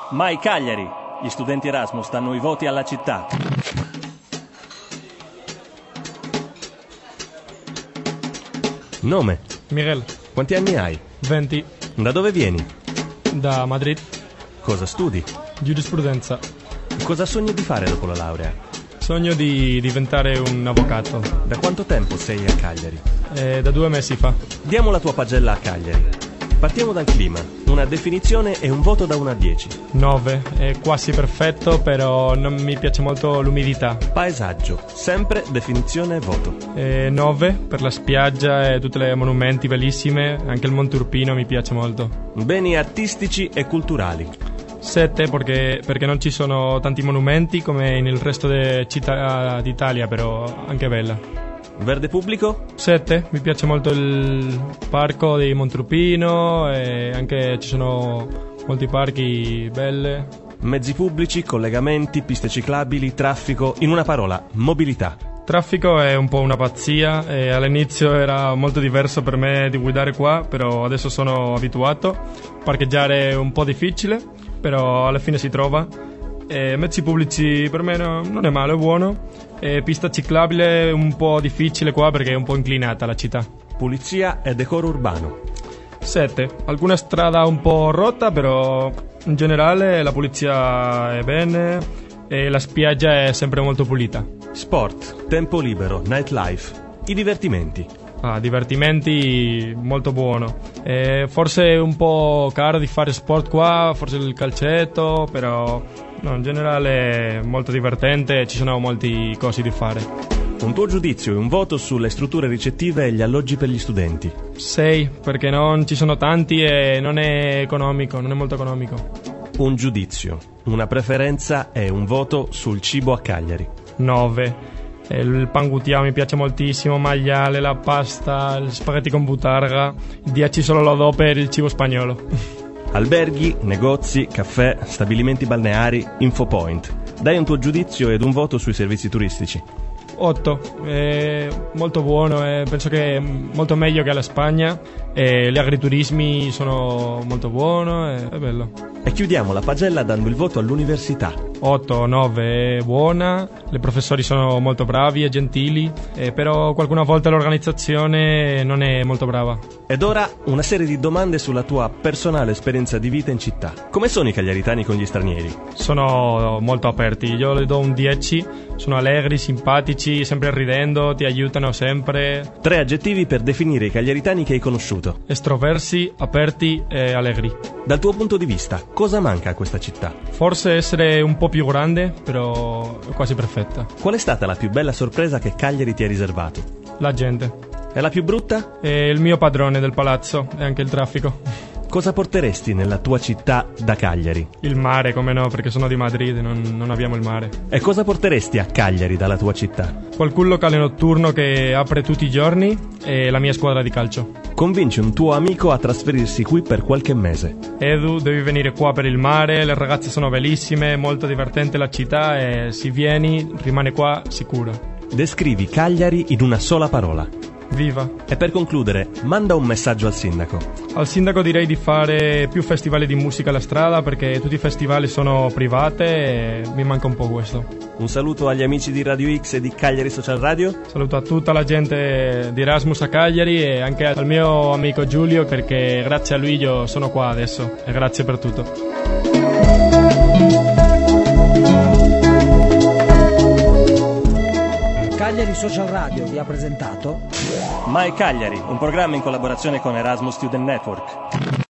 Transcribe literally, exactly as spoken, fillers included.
Mai Cagliari, gli studenti Erasmus danno i voti alla città. Nome? Miguel. Quanti anni hai? venti. Da dove vieni? Da Madrid. Cosa studi? Giurisprudenza. Cosa sogni di fare dopo la laurea? Sogno di diventare un avvocato. Da quanto tempo sei a Cagliari? Eh, da due mesi fa. Diamo la tua pagella a Cagliari. Partiamo dal clima. Una definizione e un voto da uno a dieci. nove. È quasi perfetto, però non mi piace molto l'umidità. Paesaggio. Sempre definizione e voto. Eh, nove per la spiaggia e tutti i monumenti bellissime. Anche il Monte Urpino mi piace molto. Beni artistici e culturali. sette perché, perché non ci sono tanti monumenti come nel resto delle città d'Italia, però anche bella. Verde pubblico? sette, mi piace molto il parco di Montrupino e anche ci sono molti parchi belle. Mezzi pubblici, collegamenti, piste ciclabili, traffico, in una parola, mobilità. Traffico è un po' una pazzia e all'inizio era molto diverso per me di guidare qua, però adesso sono abituato. Parcheggiare è un po' difficile, però alla fine si trova. E mezzi pubblici per me no, non è male, è buono. E pista ciclabile è un po' difficile qua perché è un po' inclinata la città. Pulizia e decoro urbano. sette. Alcuna strada un po' rotta, però in generale la pulizia è bene e la spiaggia è sempre molto pulita. Sport, tempo libero, nightlife, i divertimenti. Ah, divertimenti molto buono. Eh, forse è un po' caro di fare sport qua, forse il calcetto, però no, in generale è molto divertente, ci sono molti cose da fare. Un tuo giudizio e un voto sulle strutture ricettive e gli alloggi per gli studenti. sei, perché non ci sono tanti e non è economico, non è molto economico. Un giudizio, una preferenza e un voto sul cibo a Cagliari. nove. Il pangutiao mi piace moltissimo, maiale, la pasta, gli spaghetti con butarga. dieci solo lo do per il cibo spagnolo. Alberghi, negozi, caffè, stabilimenti balneari, infopoint. Dai un tuo giudizio ed un voto sui servizi turistici. otto. È molto buono e penso che è molto meglio che alla Spagna. E gli agriturismi sono molto buoni, è bello. E chiudiamo la pagella dando il voto all'università. otto, nove, è buona, i professori sono molto bravi e gentili, eh, però qualcuna volta l'organizzazione non è molto brava. Ed ora una serie di domande sulla tua personale esperienza di vita in città. Come sono i cagliaritani con gli stranieri? Sono molto aperti, io le do un dieci, sono allegri, simpatici, sempre ridendo, ti aiutano sempre. Tre aggettivi per definire i cagliaritani che hai conosciuto. Estroversi, aperti e allegri. Dal tuo punto di vista, cosa manca a questa città? Forse essere un po' più grande, però è quasi perfetta. Qual è stata la più bella sorpresa che Cagliari ti ha riservato? La gente. E la più brutta? È il mio padrone del palazzo e anche il traffico. Cosa porteresti nella tua città da Cagliari? Il mare, come no, perché sono di Madrid e non, non abbiamo il mare. E cosa porteresti a Cagliari dalla tua città? Qualcun locale notturno che apre tutti i giorni e la mia squadra di calcio. Convinci un tuo amico a trasferirsi qui per qualche mese. Edu, devi venire qua per il mare, le ragazze sono bellissime, molto divertente la città e se vieni rimane qua sicuro. Descrivi Cagliari in una sola parola. Viva. E per concludere, manda un messaggio al sindaco. Al sindaco direi di fare più festival di musica alla strada perché tutti i festival sono privati e mi manca un po' questo. Un saluto agli amici di Radio X e di Cagliari Social Radio. Saluto a tutta la gente di Erasmus a Cagliari e anche al mio amico Giulio perché grazie a lui io sono qua adesso e grazie per tutto. Cagliari Social Radio vi ha presentato Mai Cagliari, un programma in collaborazione con Erasmus Student Network.